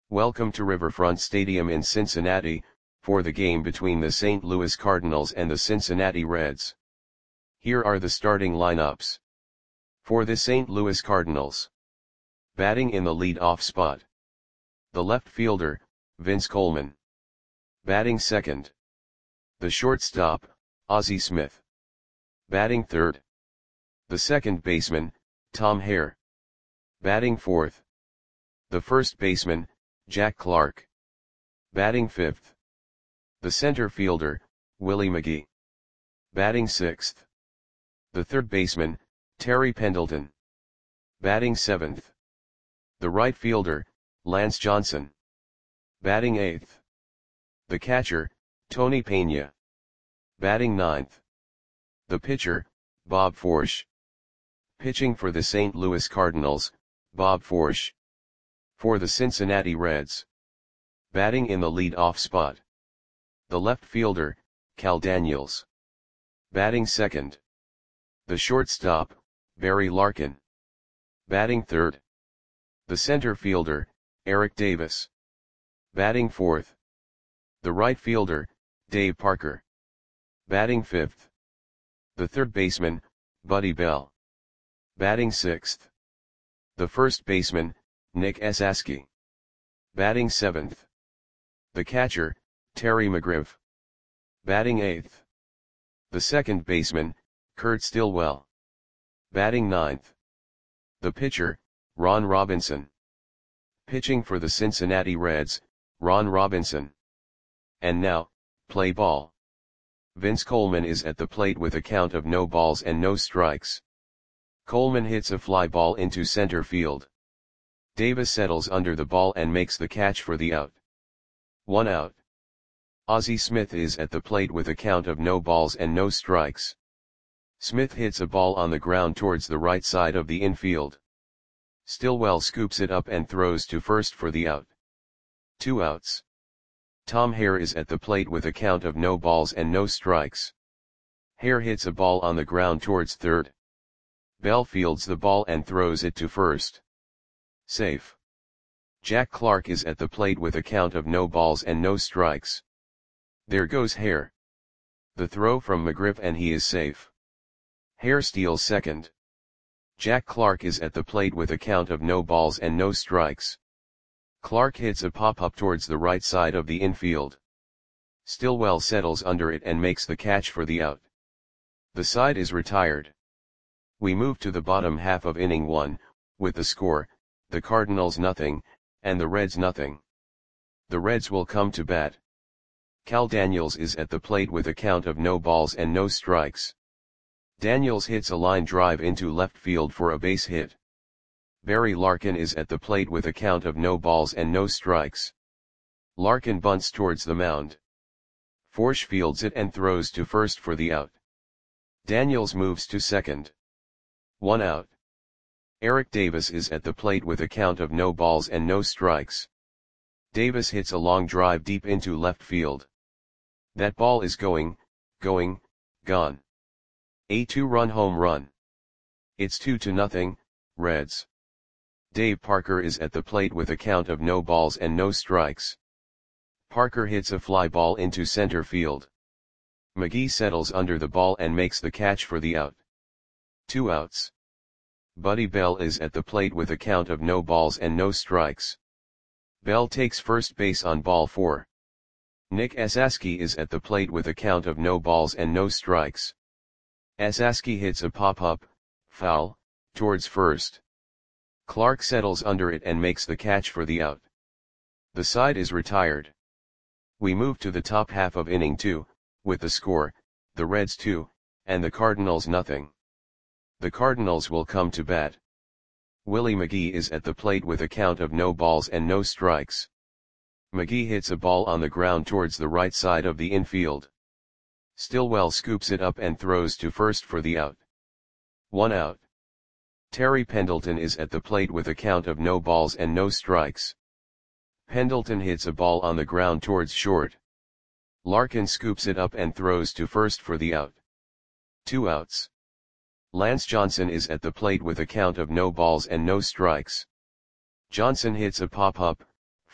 Welcome to Riverfront Stadium in Cincinnati, for the game between the St. Louis Cardinals and the Cincinnati Reds. Here are the starting lineups. For the St. Louis Cardinals. Batting in the lead-off spot. The left fielder, Vince Coleman. Batting second. The shortstop, Ozzie Smith. Batting third. The second baseman, Tom Hare. Batting fourth. The first baseman, Jack Clark. Batting fifth. The center fielder, Willie McGee. Batting sixth. The third baseman, Terry Pendleton. Batting seventh. The right fielder, Lance Johnson. Batting eighth. The catcher, Tony Pena. Batting ninth. The pitcher, Bob Forsch. Pitching for the St. Louis Cardinals, Bob Forsch. For the Cincinnati Reds. Batting in the lead-off spot. The left fielder, Cal Daniels. Batting second. The shortstop, Barry Larkin. Batting third. The center fielder, Eric Davis. Batting fourth. The right fielder, Dave Parker. Batting fifth. The third baseman, Buddy Bell. Batting sixth. The first baseman, Nick Esasky. Batting seventh. The catcher, Terry McGriff. Batting eighth. The second baseman, Kurt Stillwell. Batting ninth. The pitcher, Ron Robinson. Pitching for the Cincinnati Reds, Ron Robinson. And now, play ball. Vince Coleman is at the plate with a count of no balls and no strikes. Coleman hits a fly ball into center field. Davis settles under the ball and makes the catch for the out. 1 out. Ozzie Smith is at the plate with a count of no balls and no strikes. Smith hits a ball on the ground towards the right side of the infield. Stillwell scoops it up and throws to first for the out. 2 outs. Tom Hare is at the plate with a count of no balls and no strikes. Hare hits a ball on the ground towards third. Bell fields the ball and throws it to first. Safe. Jack Clark is at the plate with a count of no balls and no strikes. There goes Hare. The throw from McGriff and he is safe. Hare steals second. Jack Clark is at the plate with a count of no balls and no strikes. Clark hits a pop-up towards the right side of the infield. Stillwell settles under it and makes the catch for the out. The side is retired. We move to the bottom half of inning 1, with the score, the Cardinals nothing, and the Reds nothing. The Reds will come to bat. Cal Daniels is at the plate with a count of no balls and no strikes. Daniels hits a line drive into left field for a base hit. Barry Larkin is at the plate with a count of no balls and no strikes. Larkin bunts towards the mound. Forsch fields it and throws to first for the out. Daniels moves to second. 1 out. Eric Davis is at the plate with a count of no balls and no strikes. Davis hits a long drive deep into left field. That ball is gone. A 2-run home run. It's 2-0, Reds. Dave Parker is at the plate with a count of no balls and no strikes. Parker hits a fly ball into center field. McGee settles under the ball and makes the catch for the out. 2 outs. Buddy Bell is at the plate with a count of no balls and no strikes. Bell takes first base on ball 4. Nick Esasky is at the plate with a count of no balls and no strikes. Esasky hits a pop-up, foul, towards first. Clark settles under it and makes the catch for the out. The side is retired. We move to the top half of inning 2, with the score, the Reds 2, and the Cardinals nothing. The Cardinals will come to bat. Willie McGee is at the plate with a count of no balls and no strikes. McGee hits a ball on the ground towards the right side of the infield. Stillwell scoops it up and throws to first for the out. 1 out. Terry Pendleton is at the plate with a count of no balls and no strikes. Pendleton hits a ball on the ground towards short. Larkin scoops it up and throws to first for the out. 2 outs. Lance Johnson is at the plate with a count of no balls and no strikes. Johnson hits a pop-up,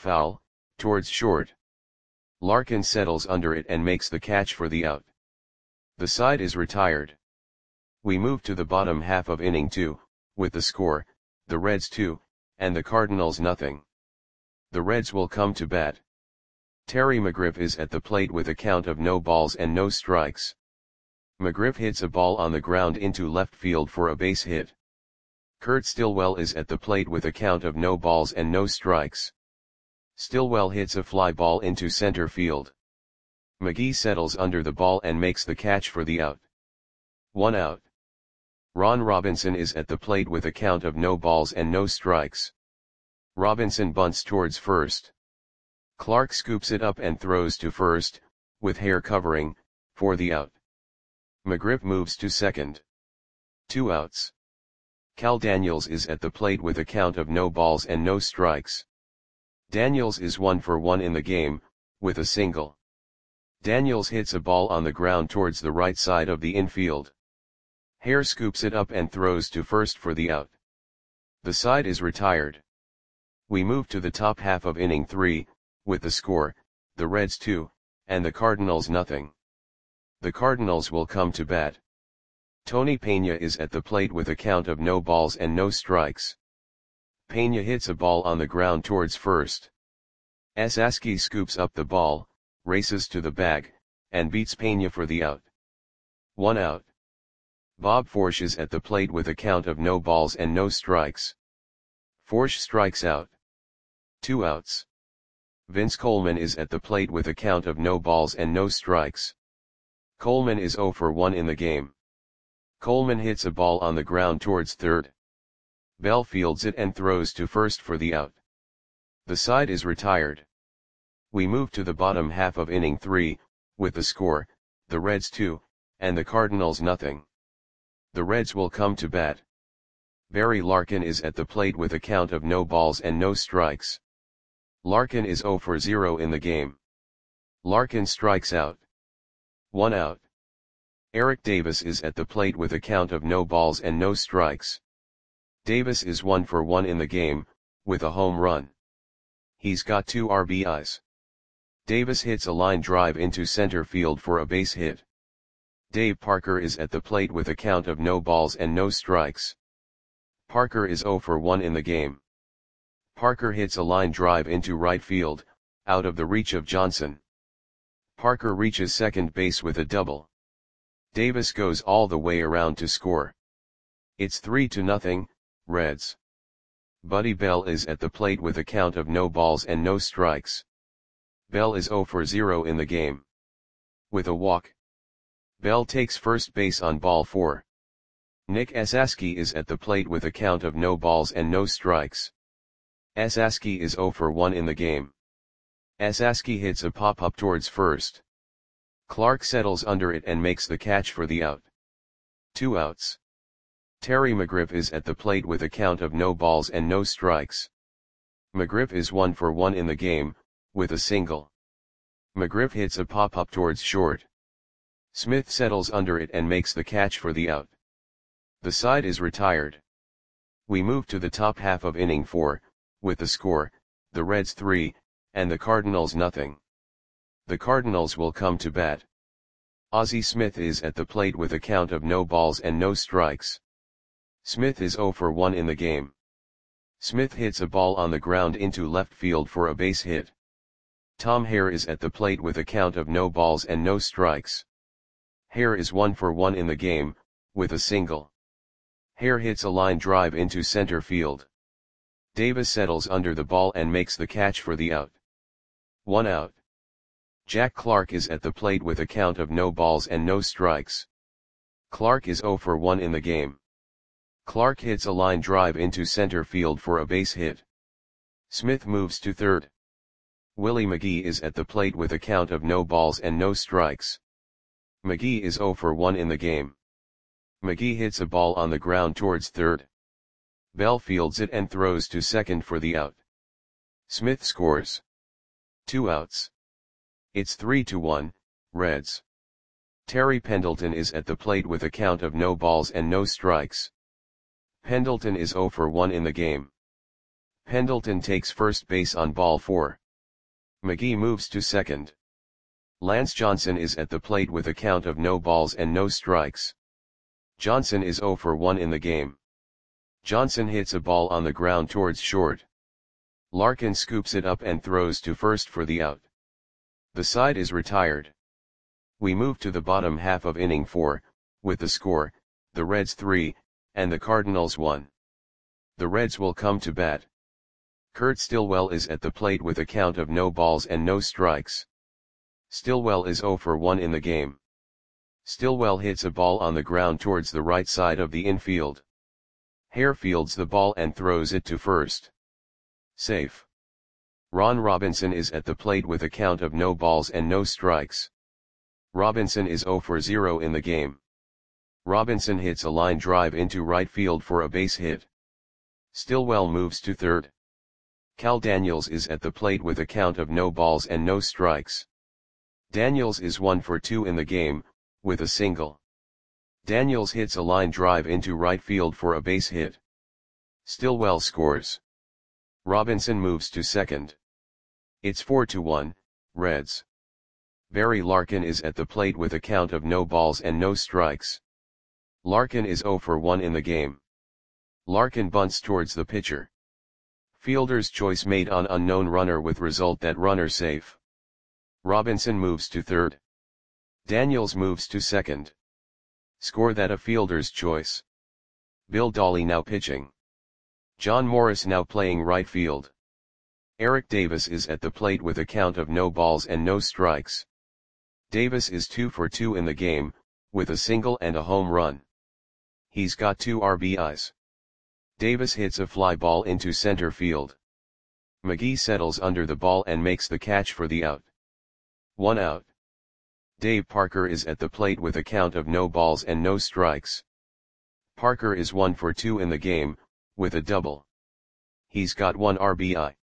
Foul, towards short. Larkin settles under it and makes the catch for the out. The side is retired. We move to the bottom half of inning 2, with the score, the Reds 2, and the Cardinals nothing. The Reds will come to bat. Terry McGriff is at the plate with a count of no balls and no strikes. McGriff hits a ball on the ground into left field for a base hit. Kurt Stillwell is at the plate with a count of no balls and no strikes. Stillwell hits a fly ball into center field. McGee settles under the ball and makes the catch for the out. 1 out. Ron Robinson is at the plate with a count of no balls and no strikes. Robinson bunts towards first. Clark scoops it up and throws to first, with Hare covering, for the out. McGriff moves to second. 2 outs. Cal Daniels is at the plate with a count of no balls and no strikes. Daniels is 1 for 1 in the game, with a single. Daniels hits a ball on the ground towards the right side of the infield. Hare scoops it up and throws to first for the out. The side is retired. We move to the top half of inning 3, with the score, the Reds 2, and the Cardinals nothing. The Cardinals will come to bat. Tony Peña is at the plate with a count of no balls and no strikes. Peña hits a ball on the ground towards first. Esaski scoops up the ball, races to the bag, and beats Peña for the out. 1 out. Bob Forsch is at the plate with a count of no balls and no strikes. Forsch strikes out. 2 outs. Vince Coleman is at the plate with a count of no balls and no strikes. Coleman is 0 for 1 in the game. Coleman hits a ball on the ground towards third. Bell fields it and throws to first for the out. The side is retired. We move to the bottom half of inning 3, with the score, the Reds 2, and the Cardinals nothing. The Reds will come to bat. Barry Larkin is at the plate with a count of no balls and no strikes. Larkin is 0 for 0 in the game. Larkin strikes out. 1 out. Eric Davis is at the plate with a count of no balls and no strikes. Davis is 1 for 1 in the game, with a home run. He's got 2 RBIs. Davis hits a line drive into center field for a base hit. Dave Parker is at the plate with a count of no balls and no strikes. Parker is 0 for 1 in the game. Parker hits a line drive into right field, out of the reach of Johnson. Parker reaches second base with a double. Davis goes all the way around to score. It's 3-0, Reds. Buddy Bell is at the plate with a count of no balls and no strikes. Bell is 0 for 0 in the game. With a walk. Bell takes first base on ball 4. Nick Esaski is at the plate with a count of no balls and no strikes. Esaski is 0 for 1 in the game. Esaski hits a pop-up towards first. Clark settles under it and makes the catch for the out. 2 outs. Terry McGriff is at the plate with a count of no balls and no strikes. McGriff is 1 for 1 in the game, with a single. McGriff hits a pop-up towards short. Smith settles under it and makes the catch for the out. The side is retired. We move to the top half of inning 4, with the score, the Reds 3, and the Cardinals nothing. The Cardinals will come to bat. Ozzie Smith is at the plate with a count of no balls and no strikes. Smith is 0 for 1 in the game. Smith hits a ball on the ground into left field for a base hit. Tom Hare is at the plate with a count of no balls and no strikes. Hare is 1 for 1 in the game, with a single. Hare hits a line drive into center field. Davis settles under the ball and makes the catch for the out. 1 out. Jack Clark is at the plate with a count of no balls and no strikes. Clark is 0 for 1 in the game. Clark hits a line drive into center field for a base hit. Smith moves to third. Willie McGee is at the plate with a count of no balls and no strikes. McGee is 0 for 1 in the game. McGee hits a ball on the ground towards third. Bell fields it and throws to second for the out. Smith scores. 2 outs. It's 3-1, Reds. Terry Pendleton is at the plate with a count of no balls and no strikes. Pendleton is 0 for 1 in the game. Pendleton takes first base on ball 4. McGee moves to second. Lance Johnson is at the plate with a count of no balls and no strikes. Johnson is 0 for 1 in the game. Johnson hits a ball on the ground towards short. Larkin scoops it up and throws to first for the out. The side is retired. We move to the bottom half of inning 4, with the score, the Reds 3, and the Cardinals 1. The Reds will come to bat. Kurt Stillwell is at the plate with a count of no balls and no strikes. Stillwell is 0 for 1 in the game. Stillwell hits a ball on the ground towards the right side of the infield. Hare fields the ball and throws it to first. Safe. Ron Robinson is at the plate with a count of no balls and no strikes. Robinson is 0 for 0 in the game. Robinson hits a line drive into right field for a base hit. Stillwell moves to third. Cal Daniels is at the plate with a count of no balls and no strikes. Daniels is 1 for 2 in the game, with a single. Daniels hits a line drive into right field for a base hit. Stillwell scores. Robinson moves to second. It's 4-1, Reds. Barry Larkin is at the plate with a count of no balls and no strikes. Larkin is 0 for 1 in the game. Larkin bunts towards the pitcher. Fielder's choice made on unknown runner with result that runner safe. Robinson moves to third. Daniels moves to second. Score that a fielder's choice. Bill Dawley now pitching. John Morris now playing right field. Eric Davis is at the plate with a count of no balls and no strikes. Davis is 2 for 2 in the game, with a single and a home run. He's got 2 RBIs. Davis hits a fly ball into center field. McGee settles under the ball and makes the catch for the out. 1 out. Dave Parker is at the plate with a count of no balls and no strikes. Parker is 1 for 2 in the game, with a double. He's got 1 RBI.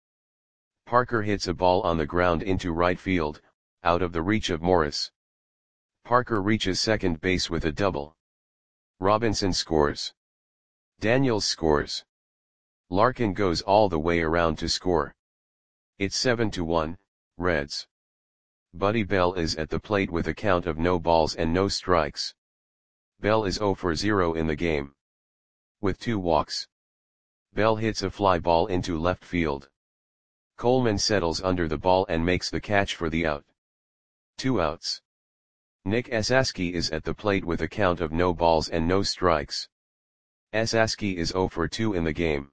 Parker hits a ball on the ground into right field, out of the reach of Morris. Parker reaches second base with a double. Robinson scores. Daniels scores. Larkin goes all the way around to score. It's 7-1, Reds. Buddy Bell is at the plate with a count of no balls and no strikes. Bell is 0 for 0 in the game. With 2 walks. Bell hits a fly ball into left field. Coleman settles under the ball and makes the catch for the out. 2 outs. Nick Esaski is at the plate with a count of no balls and no strikes. Esaski is 0 for 2 in the game.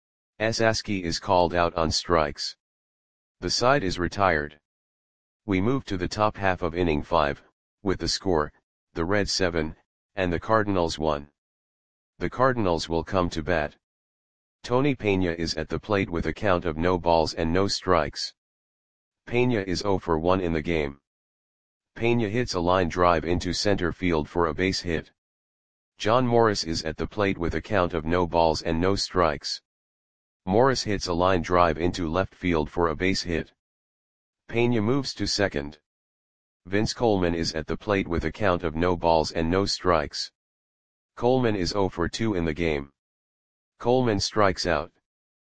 Esaski is called out on strikes. The side is retired. We move to the top half of inning 5, with the score, the Reds 7, and the Cardinals 1. The Cardinals will come to bat. Tony Peña is at the plate with a count of no balls and no strikes. Peña is 0 for 1 in the game. Peña hits a line drive into center field for a base hit. John Morris is at the plate with a count of no balls and no strikes. Morris hits a line drive into left field for a base hit. Peña moves to second. Vince Coleman is at the plate with a count of no balls and no strikes. Coleman is 0 for 2 in the game. Coleman strikes out.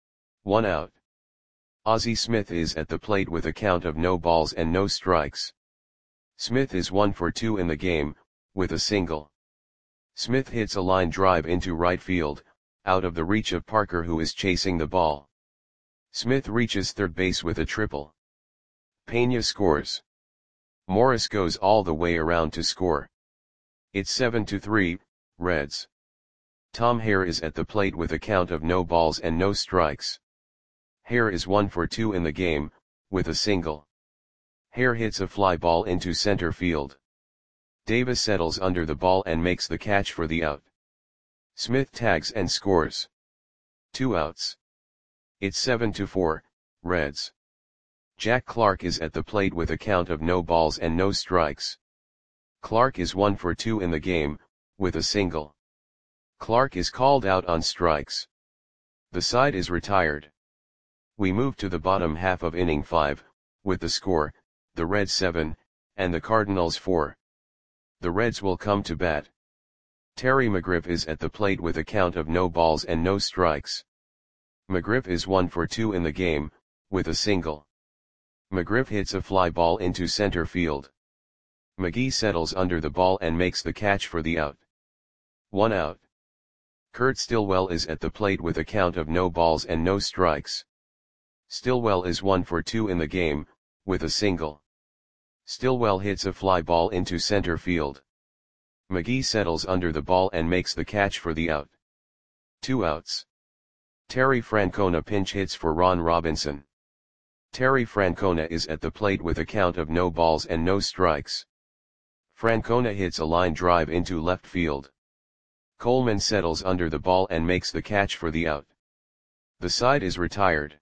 1 out. Ozzie Smith is at the plate with a count of no balls and no strikes. Smith is 1 for 2 in the game, with a single. Smith hits a line drive into right field, out of the reach of Parker who is chasing the ball. Smith reaches third base with a triple. Peña scores. Morris goes all the way around to score. It's 7-3, Reds. Tom Hare is at the plate with a count of no balls and no strikes. Hare is 1 for 2 in the game, with a single. Hare hits a fly ball into center field. Davis settles under the ball and makes the catch for the out. Smith tags and scores. 2 outs. It's 7-4, Reds. Jack Clark is at the plate with a count of no balls and no strikes. Clark is 1 for 2 in the game, with a single. Clark is called out on strikes. The side is retired. We move to the bottom half of inning 5, with the score, the Reds 7, and the Cardinals 4. The Reds will come to bat. Terry McGriff is at the plate with a count of no balls and no strikes. McGriff is 1 for 2 in the game, with a single. McGriff hits a fly ball into center field. McGee settles under the ball and makes the catch for the out. 1 out. Kurt Stillwell is at the plate with a count of no balls and no strikes. Stillwell is 1 for 2 in the game, with a single. Stillwell hits a fly ball into center field. McGee settles under the ball and makes the catch for the out. 2 outs. Terry Francona pinch hits for Ron Robinson. Terry Francona is at the plate with a count of no balls and no strikes. Francona hits a line drive into left field. Coleman settles under the ball and makes the catch for the out. The side is retired.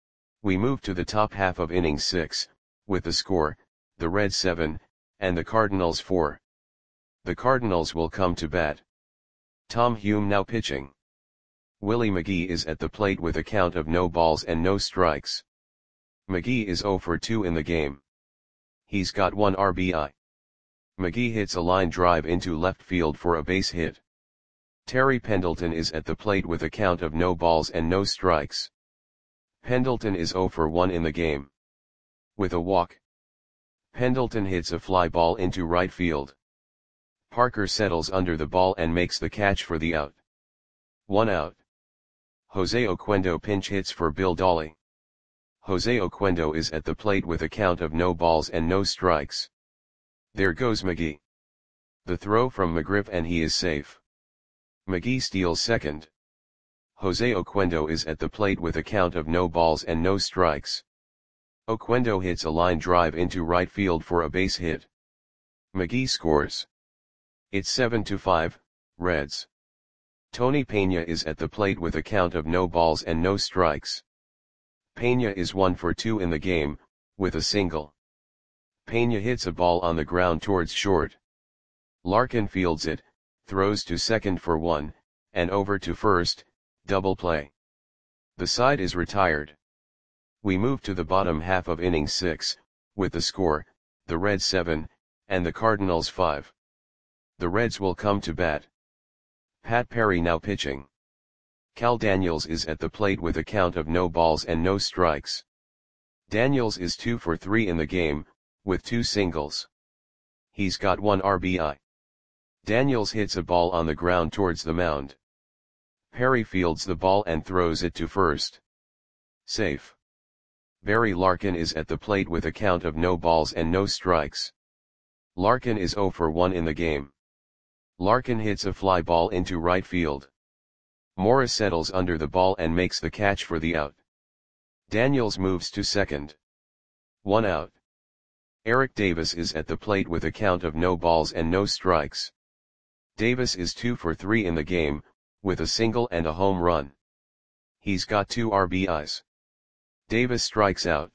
We move to the top half of inning 6, with the score, the Reds 7, and the Cardinals 4. The Cardinals will come to bat. Tom Hume now pitching. Willie McGee is at the plate with a count of no balls and no strikes. McGee is 0 for 2 in the game. He's got 1 RBI. McGee hits a line drive into left field for a base hit. Terry Pendleton is at the plate with a count of no balls and no strikes. Pendleton is 0 for 1 in the game. With a walk. Pendleton hits a fly ball into right field. Parker settles under the ball and makes the catch for the out. 1 out. Jose Oquendo pinch hits for Bill Dawley. Jose Oquendo is at the plate with a count of no balls and no strikes. There goes McGee. The throw from McGriff and he is safe. McGee steals second. Jose Oquendo is at the plate with a count of no balls and no strikes. Oquendo hits a line drive into right field for a base hit. McGee scores. It's 7-5, Reds. Tony Peña is at the plate with a count of no balls and no strikes. Peña is 1 for 2 in the game, with a single. Peña hits a ball on the ground towards short. Larkin fields it, throws to second for 1, and over to first, double play. The side is retired. We move to the bottom half of inning 6, with the score, the Reds 7, and the Cardinals 5. The Reds will come to bat. Pat Perry now pitching. Cal Daniels is at the plate with a count of no balls and no strikes. Daniels is 2 for 3 in the game, with 2 singles. He's got 1 RBI. Daniels hits a ball on the ground towards the mound. Perry fields the ball and throws it to first. Safe. Barry Larkin is at the plate with a count of no balls and no strikes. Larkin is 0 for 1 in the game. Larkin hits a fly ball into right field. Morris settles under the ball and makes the catch for the out. Daniels moves to second. 1 out. Eric Davis is at the plate with a count of no balls and no strikes. Davis is 2 for 3 in the game, with a single and a home run. He's got 2 RBIs. Davis strikes out.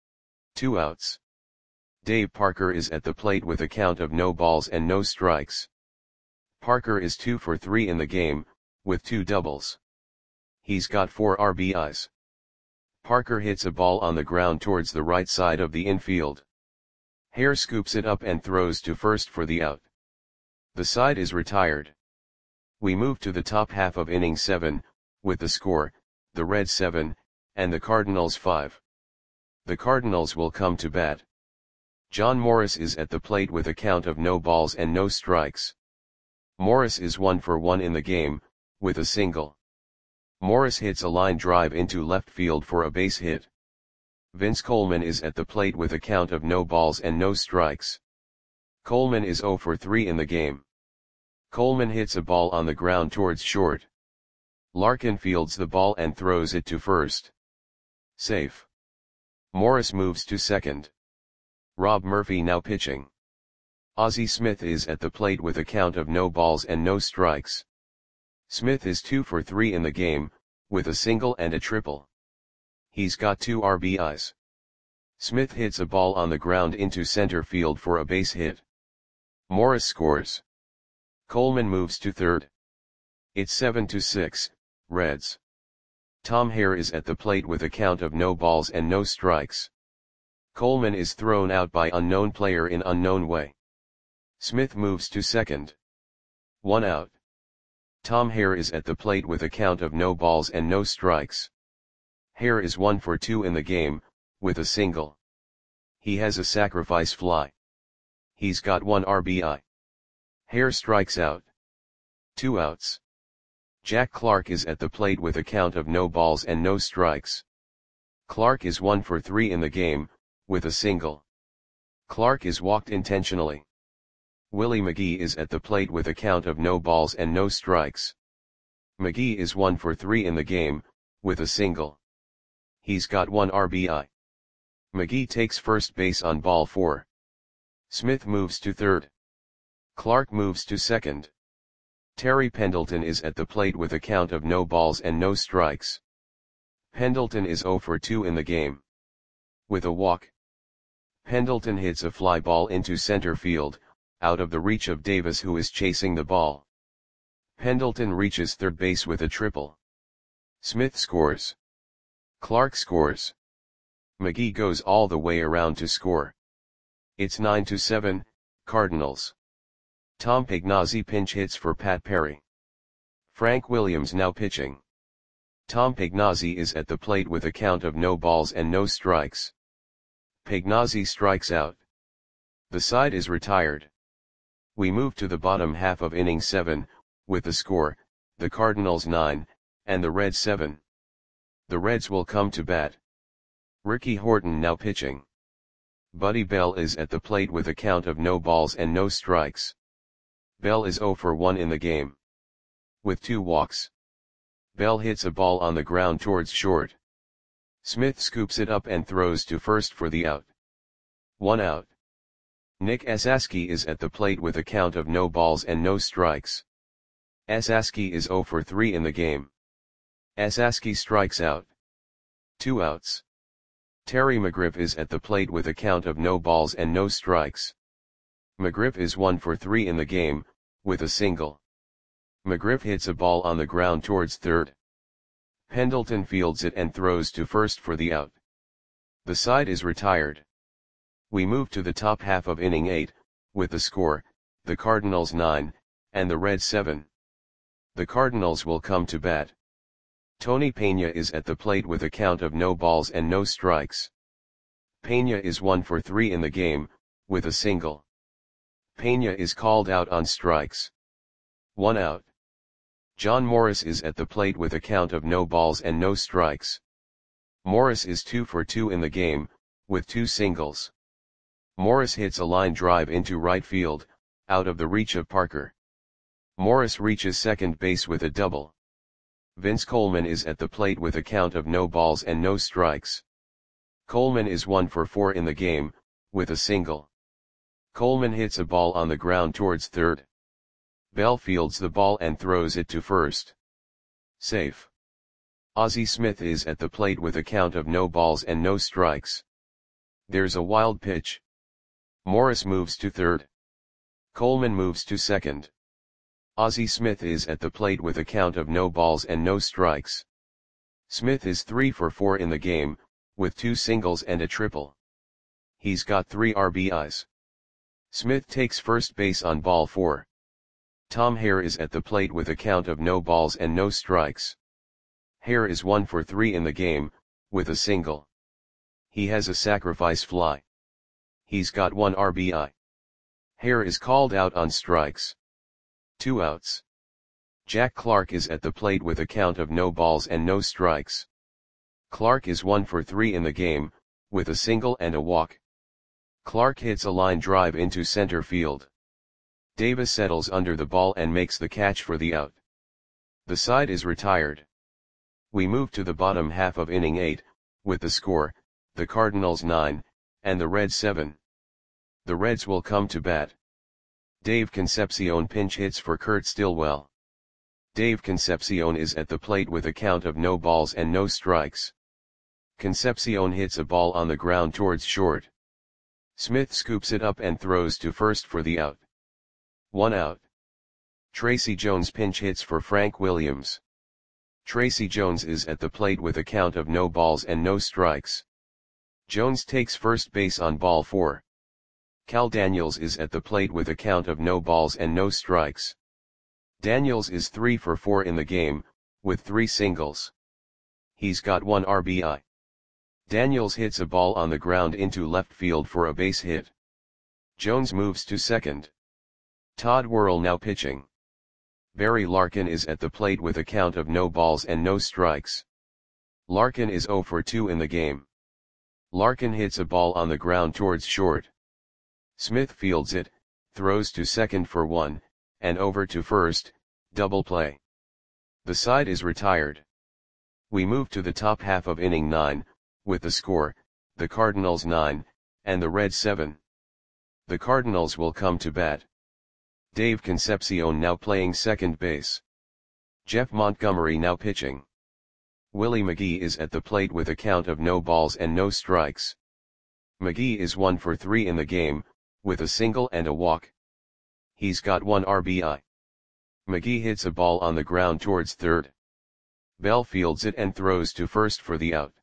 2 outs. Dave Parker is at the plate with a count of no balls and no strikes. Parker is 2 for 3 in the game, with 2 doubles. He's got 4 RBIs. Parker hits a ball on the ground towards the right side of the infield. Hare scoops it up and throws to first for the out. The side is retired. We move to the top half of inning 7, with the score, the Reds 7, and the Cardinals 5. The Cardinals will come to bat. John Morris is at the plate with a count of no balls and no strikes. Morris is 1 for 1 in the game, with a single. Morris hits a line drive into left field for a base hit. Vince Coleman is at the plate with a count of no balls and no strikes. Coleman is 0 for 3 in the game. Coleman hits a ball on the ground towards short. Larkin fields the ball and throws it to first. Safe. Morris moves to second. Rob Murphy now pitching. Ozzie Smith is at the plate with a count of no balls and no strikes. Smith is 2 for 3 in the game, with a single and a triple. He's got 2 RBIs. Smith hits a ball on the ground into center field for a base hit. Morris scores. Coleman moves to third. It's 7-6, Reds. Tom Hare is at the plate with a count of no balls and no strikes. Coleman is thrown out by unknown player in unknown way. Smith moves to second. 1 out. Tom Hare is at the plate with a count of no balls and no strikes. Hare is 1 for 2 in the game, with a single. He has a sacrifice fly. He's got 1 RBI. Hare strikes out. 2 outs. Jack Clark is at the plate with a count of no balls and no strikes. Clark is 1 for 3 in the game, with a single. Clark is walked intentionally. Willie McGee is at the plate with a count of no balls and no strikes. McGee is 1 for 3 in the game, with a single. He's got 1 RBI. McGee takes first base on ball 4. Smith moves to third. Clark moves to second. Terry Pendleton is at the plate with a count of no balls and no strikes. Pendleton is 0 for 2 in the game. With a walk. Pendleton hits a fly ball into center field, out of the reach of Davis, who is chasing the ball. Pendleton reaches third base with a triple. Smith scores. Clark scores. McGee goes all the way around to score. It's 9-7, Cardinals. Tom Pagnozzi pinch hits for Pat Perry. Frank Williams now pitching. Tom Pagnozzi is at the plate with a count of no balls and no strikes. Pagnozzi strikes out. The side is retired. We move to the bottom half of inning 7, with the score, the Cardinals 9, and the Reds 7. The Reds will come to bat. Ricky Horton now pitching. Buddy Bell is at the plate with a count of no balls and no strikes. Bell is 0 for 1 in the game. With 2 walks. Bell hits a ball on the ground towards short. Smith scoops it up and throws to first for the out. 1 out. Nick Esaski is at the plate with a count of no balls and no strikes. Esaski is 0 for 3 in the game. Esaski strikes out. 2 outs. Terry McGriff is at the plate with a count of no balls and no strikes. McGriff is 1 for 3 in the game, with a single. McGriff hits a ball on the ground towards third. Pendleton fields it and throws to first for the out. The side is retired. We move to the top half of inning 8, with the score, the Cardinals 9, and the Reds 7. The Cardinals will come to bat. Tony Pena is at the plate with a count of no balls and no strikes. Pena is 1 for 3 in the game, with a single. Pena is called out on strikes. 1 out. John Morris is at the plate with a count of no balls and no strikes. Morris is 2 for 2 in the game, with 2 singles. Morris hits a line drive into right field, out of the reach of Parker. Morris reaches second base with a double. Vince Coleman is at the plate with a count of no balls and no strikes. Coleman is 1 for 4 in the game, with a single. Coleman hits a ball on the ground towards third. Bell fields the ball and throws it to first. Safe. Ozzie Smith is at the plate with a count of no balls and no strikes. There's a wild pitch. Morris moves to third. Coleman moves to second. Ozzie Smith is at the plate with a count of no balls and no strikes. Smith is 3 for 4 in the game, with 2 singles and a triple. He's got 3 RBIs. Smith takes first base on ball 4. Tom Hare is at the plate with a count of no balls and no strikes. Hare is 1 for 3 in the game, with a single. He has a sacrifice fly. He's got 1 RBI. Hare is called out on strikes. 2 outs. Jack Clark is at the plate with a count of no balls and no strikes. Clark is 1 for 3 in the game, with a single and a walk. Clark hits a line drive into center field. Davis settles under the ball and makes the catch for the out. The side is retired. We move to the bottom half of inning 8, with the score, the Cardinals 9, and the Reds 7. The Reds will come to bat. Dave Concepcion pinch hits for Kurt Stillwell. Dave Concepcion is at the plate with a count of no balls and no strikes. Concepcion hits a ball on the ground towards short. Smith scoops it up and throws to first for the out. 1 out. Tracy Jones pinch hits for Frank Williams. Tracy Jones is at the plate with a count of no balls and no strikes. Jones takes first base on ball 4. Cal Daniels is at the plate with a count of no balls and no strikes. Daniels is 3 for 4 in the game, with 3 singles. He's got 1 RBI. Daniels hits a ball on the ground into left field for a base hit. Jones moves to second. Todd Worrell now pitching. Barry Larkin is at the plate with a count of no balls and no strikes. Larkin is 0 for 2 in the game. Larkin hits a ball on the ground towards short. Smith fields it, throws to second for 1, and over to first, double play. The side is retired. We move to the top half of inning 9, with the score, the Cardinals 9, and the Reds 7. The Cardinals will come to bat. Dave Concepcion now playing second base. Jeff Montgomery now pitching. Willie McGee is at the plate with a count of no balls and no strikes. McGee is 1 for 3 in the game, with a single and a walk. He's got 1 RBI. McGee hits a ball on the ground towards third. Bell fields it and throws to first for the out.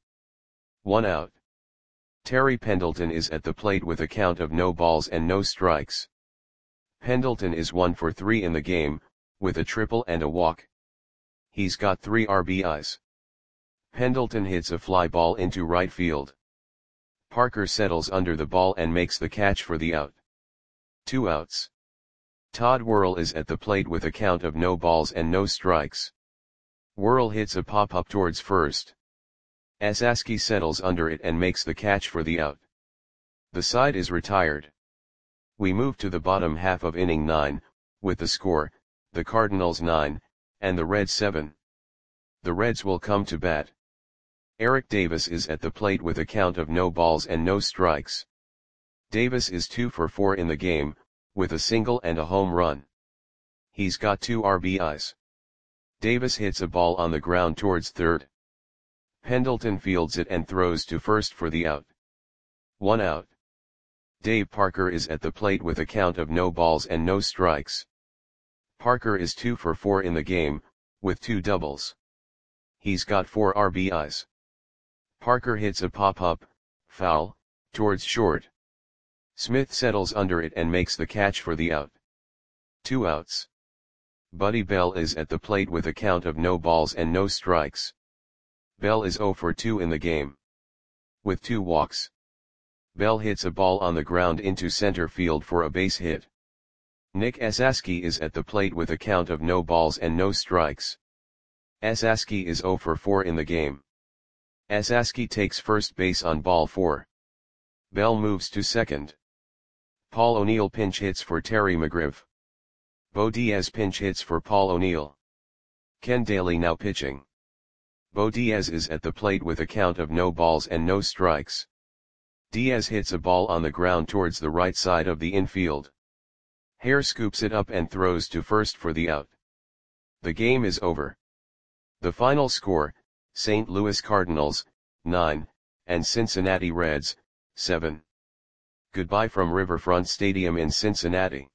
1 out. Terry Pendleton is at the plate with a count of no balls and no strikes. Pendleton is 1 for 3 in the game, with a triple and a walk. He's got 3 RBIs. Pendleton hits a fly ball into right field. Parker settles under the ball and makes the catch for the out. 2 outs. Todd Worrell is at the plate with a count of no balls and no strikes. Worrell hits a pop-up towards first. Esaski settles under it and makes the catch for the out. The side is retired. We move to the bottom half of inning 9, with the score, the Cardinals 9, and the Reds 7. The Reds will come to bat. Eric Davis is at the plate with a count of no balls and no strikes. Davis is 2 for 4 in the game, with a single and a home run. He's got 2 RBIs. Davis hits a ball on the ground towards third. Pendleton fields it and throws to first for the out. 1 out. Dave Parker is at the plate with a count of no balls and no strikes. Parker is 2 for 4 in the game, with 2 doubles. He's got 4 RBIs. Parker hits a pop-up, foul, towards short. Smith settles under it and makes the catch for the out. 2 outs. Buddy Bell is at the plate with a count of no balls and no strikes. Bell is 0 for 2 in the game. With 2 walks. Bell hits a ball on the ground into center field for a base hit. Nick Esaski is at the plate with a count of no balls and no strikes. Esaski is 0 for 4 in the game. Esaski takes first base on ball 4. Bell moves to second. Paul O'Neill pinch hits for Terry McGriff. Bo Diaz pinch hits for Paul O'Neill. Ken Daly now pitching. Bo Diaz is at the plate with a count of no balls and no strikes. Diaz hits a ball on the ground towards the right side of the infield. Hare scoops it up and throws to first for the out. The game is over. The final score, St. Louis Cardinals, 9, and Cincinnati Reds, 7. Goodbye from Riverfront Stadium in Cincinnati.